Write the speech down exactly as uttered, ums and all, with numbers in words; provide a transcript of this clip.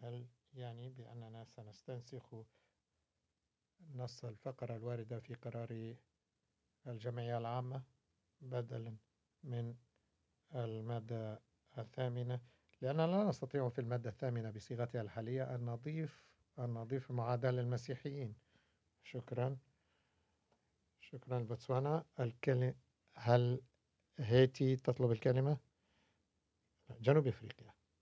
هل يعني بأننا سنستنسخ نص الفقرة الواردة في قرار الجمعية العامة بدلا من المادة الثامنة، لأننا لا نستطيع في المادة الثامنة بصيغتها الحالية أن نضيف أن نضيف معاداة للمسيحيين. شكرا. شكرا بوتسوانا. الكلمة هل هيتي تطلب الكلمة؟ جنوب أفريقيا.